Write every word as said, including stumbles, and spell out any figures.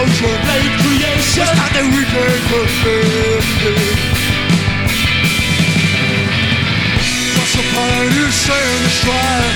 motion, late creation. It's not that we can confess. What's the point in saying the strife?